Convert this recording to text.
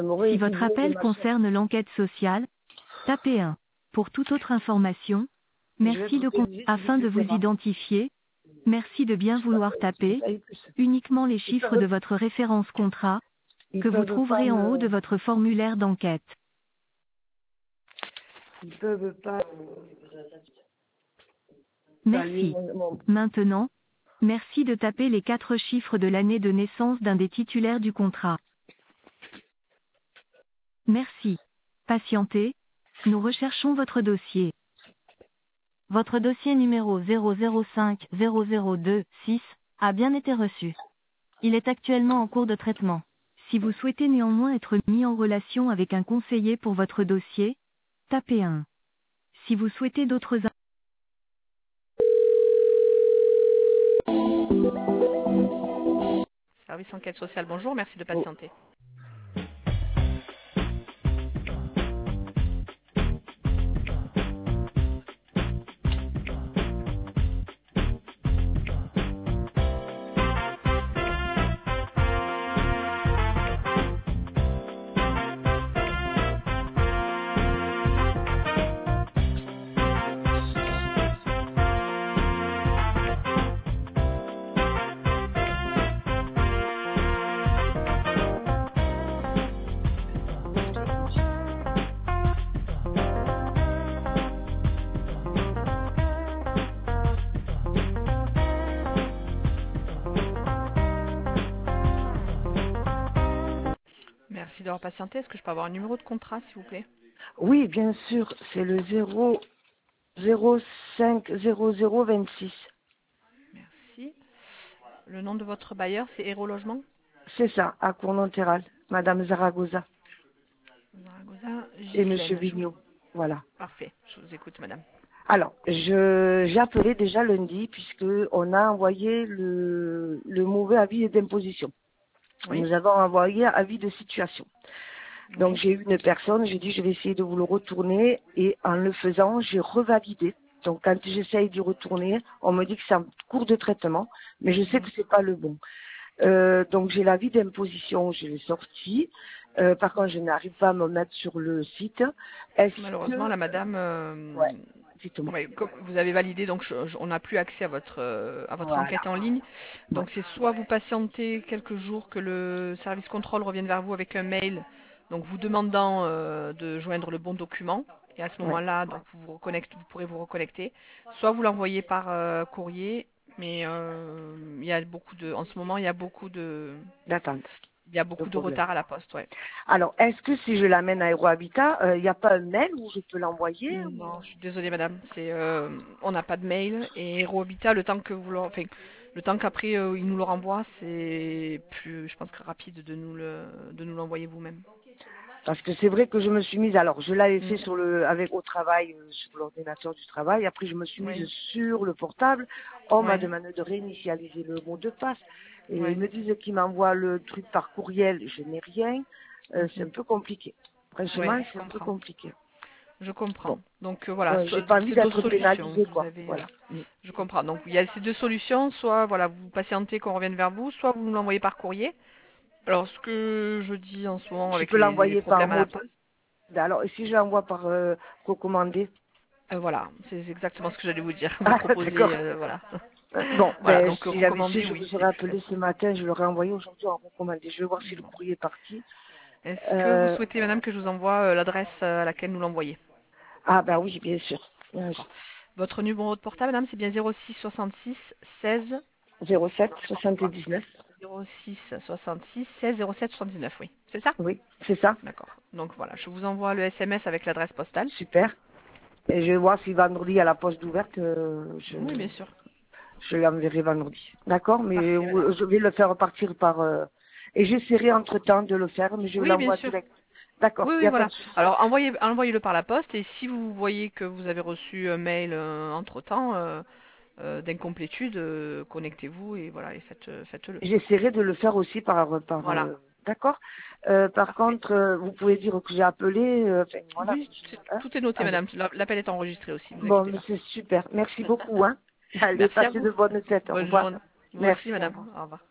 Si votre appel concerne l'enquête sociale, tapez 1. Pour toute autre information, merci de afin de vous identifier, merci de bien vouloir taper uniquement les chiffres de votre référence contrat que vous trouverez en haut de votre formulaire d'enquête. Ils peuvent pas. Merci. Maintenant, merci de taper les 4 chiffres de l'année de naissance d'un des titulaires du contrat. Merci. Patientez, nous recherchons votre dossier. Votre dossier numéro 005-002-6 a bien été reçu. Il est actuellement en cours de traitement. Si vous souhaitez néanmoins être mis en relation avec un conseiller pour votre dossier, tapez 1. Si vous souhaitez d'autres Service enquête sociale, bonjour, merci de patienter. Merci d'avoir patienté. Est-ce que je peux avoir un numéro de contrat, s'il vous plaît? Oui, bien sûr, c'est le 050026. Merci. Le nom de votre bailleur, c'est Héros Logement? C'est ça, à Cournonterral, Madame Zaragoza Zaragoza, et Monsieur Ghislaine. Vigneault. Voilà. Parfait, je vous écoute, madame. Alors, j'ai appelé déjà lundi puisque on a envoyé le mauvais avis d'imposition. Oui. Nous avons envoyé avis de situation. Donc Oui. j'ai eu une personne, j'ai dit je vais essayer de vous le retourner et en le faisant, j'ai revalidé. Donc quand j'essaye d'y retourner, on me dit que c'est en cours de traitement, mais je sais que c'est pas le bon. Donc j'ai l'avis d'imposition, je l'ai sorti. Par contre, je n'arrive pas à me mettre sur le site. Malheureusement, la madame, Ouais, dites-moi. ouais, comme vous avez validé, donc on n'a plus accès à votre Voilà. enquête en ligne. Donc Ouais. c'est soit vous patientez quelques jours que le service contrôle revienne vers vous avec un mail, donc vous demandant de joindre le bon document. Et à ce Ouais. moment-là, donc vous pourrez vous reconnecter. Soit vous l'envoyez par courrier, mais il y a en ce moment, il y a beaucoup de D'attente, de problème. retard à la poste, ouais. Alors, est-ce que si je l'amène à Aérohabitat, il n'y a pas un mail où je peux l'envoyer Non, je suis désolée, madame. On n'a pas de mail et Hero Habitat, le temps que le temps qu'après il nous le renvoie, c'est plus, je pense que rapide de nous l'envoyer vous-même. Parce que c'est vrai que je me suis mise, alors je l'avais fait Mm. au travail, sur l'ordinateur du travail, après je me suis mise Oui, sur le portable, on m'a ouais, demandé de réinitialiser le mot de passe, et ils ouais. me disent qu'ils m'envoient le truc par courriel, je n'ai rien, c'est Mhm. un peu compliqué. Ouais, Franchement, je c'est un peu comprends. compliqué. Je comprends. Bon, Donc voilà, j'ai pas envie ces deux d'être solutions. pénalisée, Vous quoi. avez, Voilà. je comprends. Donc il y a ces deux solutions. Soit voilà, vous patientez qu'on revienne vers vous, soit vous nous l'envoyez par courrier. Alors ce que je dis en ce moment Je avec peux les l'envoyer par problèmes à la mot. poste. Alors, et si je l'envoie par recommandé? Voilà, c'est exactement ce que j'allais vous dire. Vous Ah, proposez, d'accord. voilà. Bon, Voilà, ben, donc si j'avais su, recommander, je oui, vous c'est aurais plus appelé ce facile. matin, je l'aurais envoyé aujourd'hui en recommandé. Je vais voir si le Bon. courrier est parti. Est-ce que vous Euh, souhaitez, madame, que je vous envoie l'adresse à laquelle nous l'envoyez? ah, ben oui, bien sûr. D'accord. Votre numéro de portable, madame, c'est bien 06 66 16 07 79. 06 66 16 07 79, oui. C'est ça? Oui, c'est ça. D'accord. Donc voilà, je vous envoie le SMS avec l'adresse postale. Super. Et je vais voir si vendredi à la poste ouverte, Oui, bien sûr. je l'enverrai vendredi. D'accord, mais Parfait, madame. je vais le faire partir par... et j'essaierai entre-temps de le faire, mais je Oui, bien l'envoie sûr. direct. D'accord, Oui, il n'y oui, a pas voilà. de souci. Alors envoyez-le par la poste et si vous voyez que vous avez reçu un mail entre-temps d'incomplétude, connectez-vous et voilà et faites-le. J'essaierai de le faire aussi Voilà, d'accord. Par parfait. contre, vous pouvez dire que j'ai appelé. Enfin, voilà. Oui, tout est noté, Allez. madame. L'appel est enregistré aussi, ne vous Bon, inquiétez mais pas. c'est super. Merci beaucoup. Hein. Allez, Merci à passez vous. de bonnes fêtes. Au Bonne revoir. journée. Vous aussi, Merci. Au madame. revoir. Au revoir.